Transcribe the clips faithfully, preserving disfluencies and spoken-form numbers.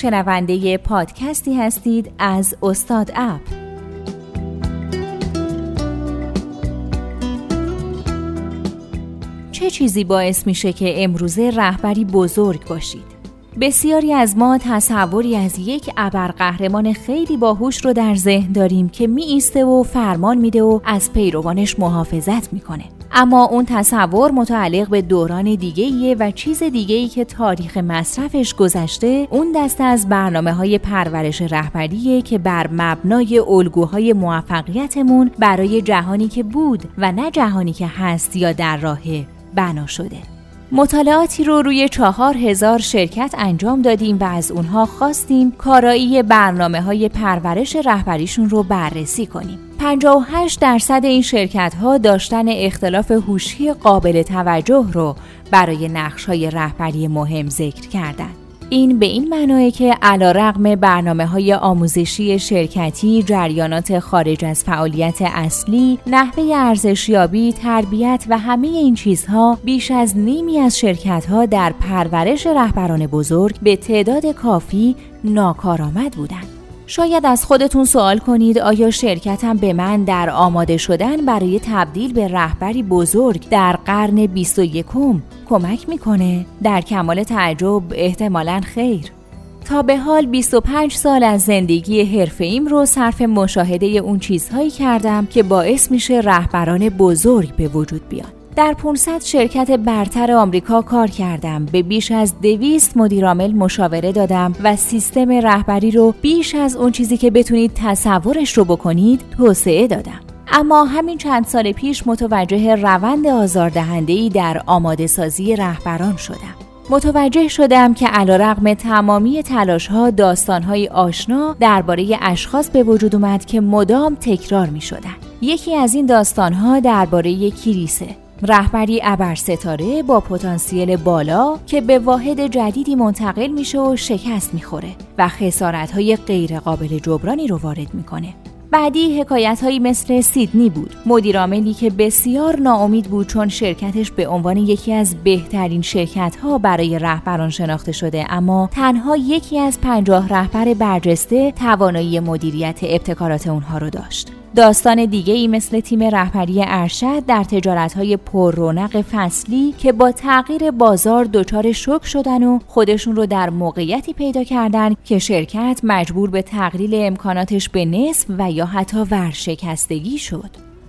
شنونده پادکستی هستید از استاد اپ. چه چیزی باعث میشه که امروزه رهبری بزرگ باشید؟ بسیاری از ما تصوری از یک ابرقهرمان خیلی باهوش رو در ذهن داریم که می ایسته و فرمان میده و از پیروانش محافظت میکنه. اما اون تصور متعلق به دوران دیگه‌ایه و چیز دیگه‌ای که تاریخ مصرفش گذشته، اون دسته از برنامه‌های پرورش رهبریه که بر مبنای الگوهای موفقیتمون برای جهانی که بود و نه جهانی که هست یا در راهه بنا شده. مطالعاتی رو روی چهار هزار شرکت انجام دادیم و از اونها خواستیم کارایی برنامه‌های پرورش رهبریشون رو بررسی کنیم. پنجاه و هشت درصد این شرکت‌ها داشتن اختلاف هوشی قابل توجه رو برای نقش‌های رهبری مهم ذکر کردند. این به این معنیه که علیرغم برنامه‌های آموزشی شرکتی، جریانات خارج از فعالیت اصلی، نحوه ارزشیابی، تربیت و همه این چیزها، بیش از نیمی از شرکت‌ها در پرورش رهبران بزرگ به تعداد کافی ناکارآمد بودند. شاید از خودتون سوال کنید آیا شرکتم به من در آماده شدن برای تبدیل به رهبری بزرگ در قرن بیست و یکم کمک میکنه؟ در کمال تعجب احتمالاً خیر. تا به حال بیست و پنج سال از زندگی حرفه‌ایم رو صرف مشاهده اون چیزهایی کردم که باعث میشه رهبران بزرگ به وجود بیان. در پانصد شرکت برتر آمریکا کار کردم، به بیش از دویست مدیرعامل مشاوره دادم و سیستم رهبری رو بیش از اون چیزی که بتونید تصورش رو بکنید توسعه دادم. اما همین چند سال پیش متوجه روند آزاردهنده‌ای در آماده سازی رهبران شدم. متوجه شدم که علیرغم تمامی تلاش‌ها، داستان‌های آشنا درباره اشخاص به وجود اومد که مدام تکرار می‌شدن. یکی از این داستان‌ها درباره کریسه، رهبری ابرستاره با پتانسیل بالا که به واحد جدیدی منتقل میشه و شکست میخوره و خسارت‌های غیر قابل جبرانی رو وارد میکنه. بعدی حکایت‌هایی مثل سیدنی بود، مدیرعاملی که بسیار ناامید بود چون شرکتش به عنوان یکی از بهترین شرکت‌ها برای رهبران شناخته شده، اما تنها یکی از پنجاه رهبر برجسته توانایی مدیریت ابتکارات اونها رو داشت. داستان دیگه ای مثل تیم رهبری ارشد در تجارت‌های پر رونق فصلی که با تغییر بازار دچار شوک شدن و خودشون رو در موقعیتی پیدا کردن که شرکت مجبور به تقلیل امکاناتش به نصف و یا حتی ورشکستگی شد.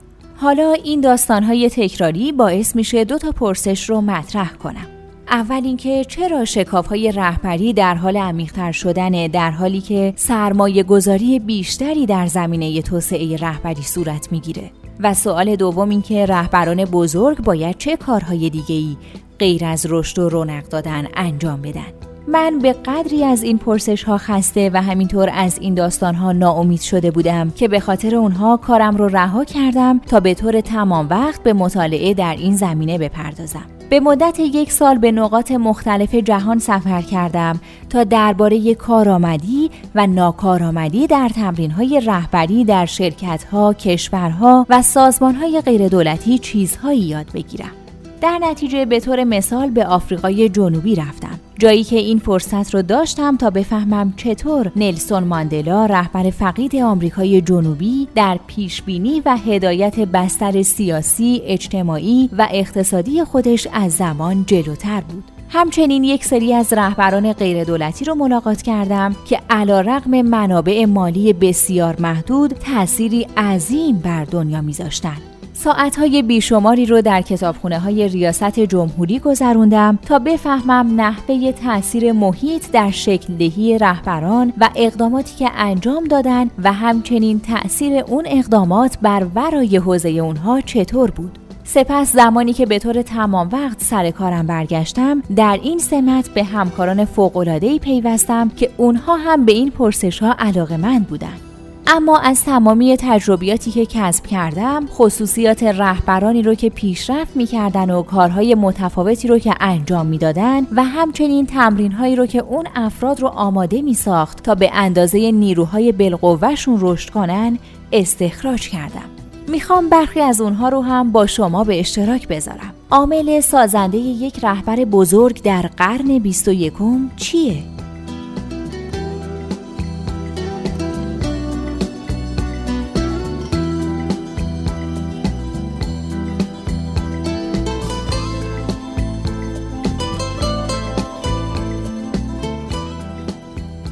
حالا این داستان‌های تکراری باعث میشه دو تا پرسش رو مطرح کنم. اول اینکه چرا شکاف‌های رهبری در حال عمیق‌تر شدنه در حالی که سرمایه گذاری بیشتری در زمینه توسعه رهبری صورت میگیره؟ و سوال دوم اینکه رهبران بزرگ باید چه کارهای دیگه‌ای غیر از رشد و رونق دادن انجام بدن؟ من به قدری از این پرسش‌ها خسته و همینطور از این داستان‌ها ناامید شده بودم که به خاطر اونها کارم رو رها کردم تا به طور تمام وقت به مطالعه در این زمینه بپردازم. به مدت یک سال به نقاط مختلف جهان سفر کردم تا درباره کارآمدی و ناکارآمدی در تمرین‌های رهبری در شرکت‌ها، کشورها و سازمان‌های غیردولتی چیزهایی یاد بگیرم. در نتیجه به طور مثال به آفریقای جنوبی رفتم، جایی که این فرصت رو داشتم تا بفهمم چطور نلسون ماندلا، رهبر فقید آمریکای جنوبی، در پیشبینی و هدایت بستر سیاسی، اجتماعی و اقتصادی خودش از زمان جلوتر بود. همچنین یک سری از رهبران غیردولتی رو ملاقات کردم که علیرغم منابع مالی بسیار محدود تأثیری عظیم بر دنیا می‌ذاشتن. ساعتهای بیشماری رو در کتابخونه‌های ریاست جمهوری گذروندم تا بفهمم نحوه تأثیر محیط در شکل دهی رهبران و اقداماتی که انجام دادن و همچنین تأثیر اون اقدامات بر ورای حوزه اونها چطور بود. سپس زمانی که به طور تمام وقت سر کارم برگشتم، در این سمت به همکاران فوق‌العاده‌ای پیوستم که اونها هم به این پرسش‌ها علاقه‌مند بودند. اما از تمامی تجربیاتی که کسب کردم، خصوصیات رهبرانی رو که پیشرفت می‌کردن و کارهای متفاوتی رو که انجام می‌دادن و همچنین تمرین‌هایی رو که اون افراد رو آماده می‌ساخت تا به اندازه نیروهای بالقوه‌شون رشد کنن، استخراج کردم. میخوام برخی از اونها رو هم با شما به اشتراک بذارم. عامل سازنده یک رهبر بزرگ در قرن بیست و یکم چیه؟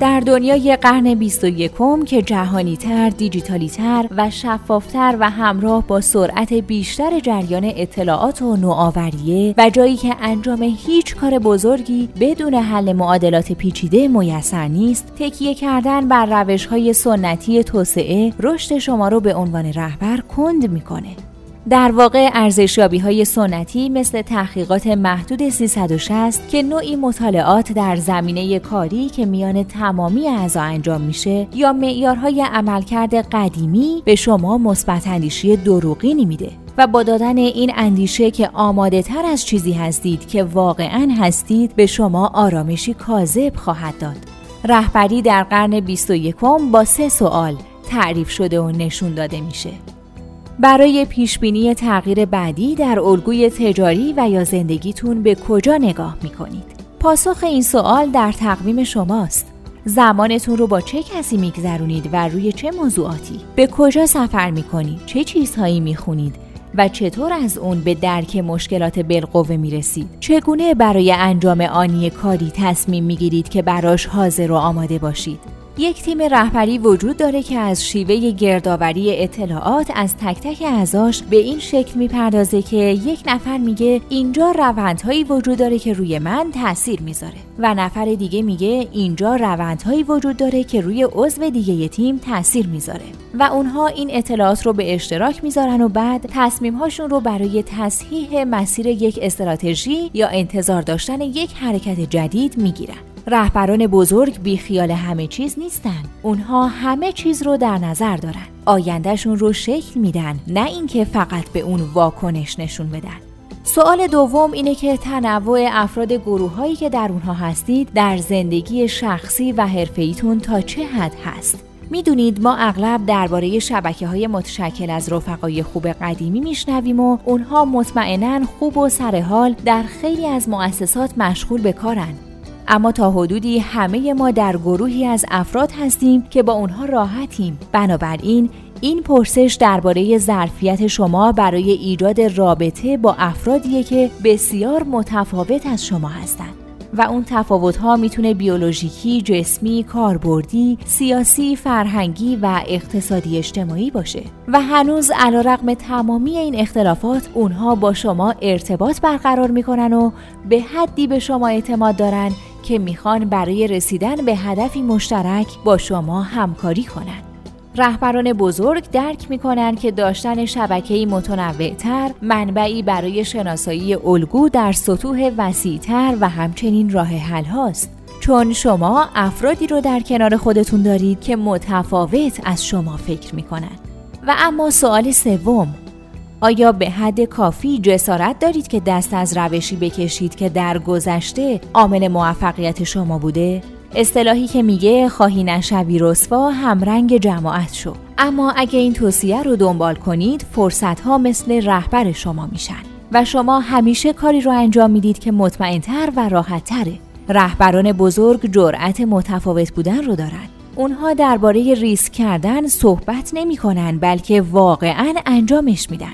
در دنیای قرن بیست و یکم که جهانی‌تر، دیجیتالی‌تر و شفاف‌تر و همراه با سرعت بیشتر جریان اطلاعات و نوآوریه و جایی که انجام هیچ کار بزرگی بدون حل معادلات پیچیده میسر نیست، تکیه کردن بر روش‌های سنتی توسعه رشد شما رو به عنوان رهبر کند می‌کنه. در واقع ارزشیابی‌های سنتی مثل تحقیقات محدود سیصد و شصت که نوعی مطالعات در زمینه کاری که میان تمامی اعضا انجام میشه یا معیارهای عملکرد قدیمی به شما مثبت اندیشی دروغینی میده و با دادن این اندیشه که آماده تر از چیزی هستید که واقعاً هستید به شما آرامشی کاذب خواهد داد. رهبری در قرن بیست و یکم با سه سوال تعریف شده و نشون داده میشه. برای پیشبینی تغییر بعدی در الگوی تجاری و یا زندگیتون به کجا نگاه میکنید؟ پاسخ این سوال در تقویم شماست. زمانتون رو با چه کسی میگذرونید و روی چه موضوعاتی؟ به کجا سفر میکنید؟ چه چیزهایی میخونید؟ و چطور از اون به درک مشکلات بالقوه میرسید؟ چگونه برای انجام آنی کاری تصمیم میگیرید که براش حاضر و آماده باشید؟ یک تیم رهبری وجود داره که از شیوه گردآوری اطلاعات از تک تک اعضاش به این شکل میپردازه که یک نفر میگه اینجا روندهایی وجود داره که روی من تأثیر میذاره و نفر دیگه میگه اینجا روندهایی وجود داره که روی عضو دیگه ی تیم تأثیر میذاره و اونها این اطلاعات رو به اشتراک میذارن و بعد تصمیمهاشون رو برای تصحیح مسیر یک استراتژی یا انتظار داشتن یک حرکت جدید میگیرن. رهبران بزرگ بی خیال همه چیز نیستن. اونها همه چیز رو در نظر دارن. آیندهشون رو شکل میدن، نه اینکه فقط به اون واکنش نشون بدن. سوال دوم اینه که تنوع افراد گروهایی که در اونها هستید در زندگی شخصی و حرفه‌ایتون تا چه حد هست؟ میدونید ما اغلب درباره شبکه‌های متشکل از رفقای خوب قدیمی میشنویم و اونها مطمئناً خوب و سرحال در خیلی از مؤسسات مشغول به کارن. اما تا حدودی همه ما در گروهی از افراد هستیم که با اونها راحتیم. بنابراین این پرسش درباره ظرفیت شما برای ایجاد رابطه با افرادیه که بسیار متفاوت از شما هستند و اون تفاوت‌ها میتونه بیولوژیکی، جسمی، کاربردی، سیاسی، فرهنگی و اقتصادی اجتماعی باشه و هنوز علیرغم تمامی این اختلافات اونها با شما ارتباط برقرار میکنن و به حدی به شما اعتماد دارن که میخوان برای رسیدن به هدفی مشترک با شما همکاری کنن. رهبران بزرگ درک میکنن که داشتن شبکه‌ای متنوع‌تر منبعی برای شناسایی الگو در سطوح وسیع‌تر و همچنین راه حل هاست، چون شما افرادی رو در کنار خودتون دارید که متفاوت از شما فکر میکنن. و اما سوال سوم، آیا به حد کافی جسارت دارید که دست از روشی بکشید که در گذشته عامل موفقیت شما بوده؟ اصطلاحی که میگه خواهی نشوی رسوا همرنگ جماعت شو. اما اگه این توصیه رو دنبال کنید فرصت‌ها مثل رهبر شما میشن و شما همیشه کاری رو انجام میدید که مطمئن‌تر و راحت‌تره. رهبران بزرگ جرأت متفاوت بودن رو دارن. اونها درباره ریسک کردن صحبت نمی‌کنن بلکه واقعاً انجامش میدن.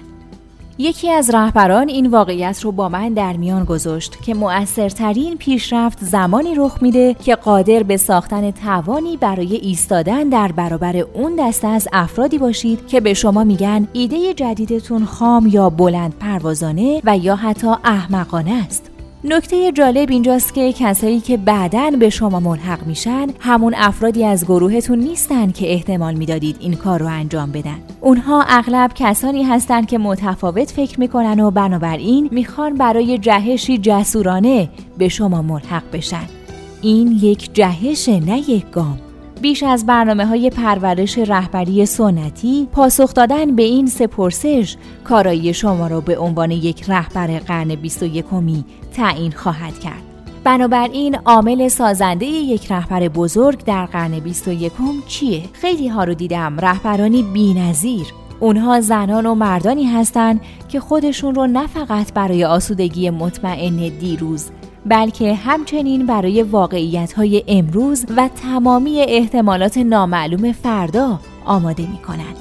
یکی از رهبران این واقعیت رو با من در میان گذاشت که مؤثرترین پیشرفت زمانی رخ میده که قادر به ساختن توانی برای ایستادن در برابر اون دسته از افرادی باشید که به شما میگن ایده جدیدتون خام یا بلند پروازانه و یا حتی احمقانه است. نکته جالب اینجاست که کسایی که بعداً به شما ملحق میشن همون افرادی از گروهتون نیستن که احتمال میدادید این کار رو انجام بدن. اونها اغلب کسانی هستن که متفاوت فکر میکنن و بنابراین میخوان برای جهشی جسورانه به شما ملحق بشن. این یک جهشه، نه یک گام. بیش از برنامه‌های پرورش رهبری سنتی، پاسخ دادن به این سه پرسش کارایی شما را به عنوان یک رهبر قرن بیست و یکمی تعیین خواهد کرد. بنابراین عامل سازنده یک رهبر بزرگ در قرن بیست و یکم چیه؟ خیلی ها رو دیدم، رهبرانی بی‌نظیر. اونها زنان و مردانی هستند که خودشون رو نه فقط برای آسودگی مطمئن دیروز بلکه همچنین برای واقعیت‌های امروز و تمامی احتمالات نامعلوم فردا آماده می‌کنند.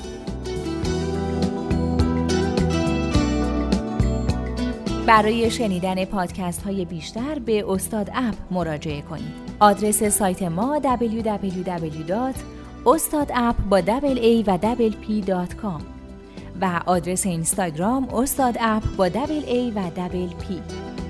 برای شنیدن پادکست‌های بیشتر به استاد اپ مراجعه کنید. آدرس سایت ما دبلیو دبلیو دبلیو دات استاداپ با دبل ای و دبل پی دات کام و آدرس اینستاگرام استاداپ با دبل ای و دبل پی.